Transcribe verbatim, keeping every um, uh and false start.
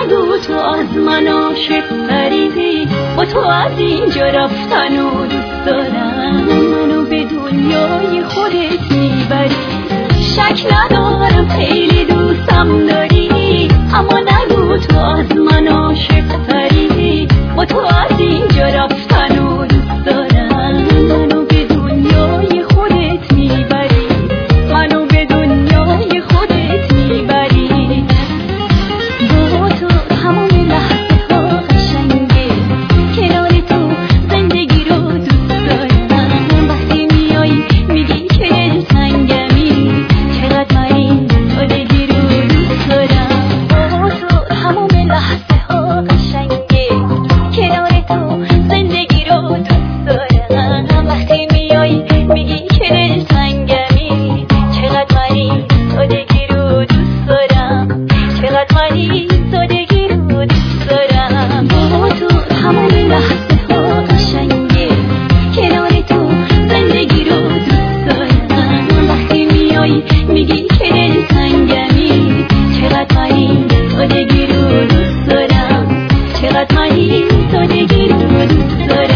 نگو تو از من عاشق غریبی، با تو از اینجا رفتن و دوست دارم منو به دنیای خودت میبری. شک ندارم خیلی دوستم داری، اما نگو تو از من عاشق غریبی، با تو از اینجا رفتن و دوست دارم منو به دنیای خودت میبری، منو به دنیای خودت میبری. با تو همون لحظه ها قشنگه، کنار تو زندگی رو دوست دارم. وقتی میای میگی که دلتنگمی، چقدر من این سادگی رو دوست دارم. با تو همون لحظه ها قشنگه، کنار تو زندگی رو دوست دارم. وقتی میای میگی که دلتنگمی، چقدر من این سادگی رو دوست دارم، چقدر من این سادگی رو دوست دارم. با تو همون لحظه ها قشنگه، کنار تو زندگی رو دوست دارم. وقتی میای میگی که دلتنگمی، چقدر من این سادگی رو دوست دارم، چقدر من این سادگی رو دوست دارم.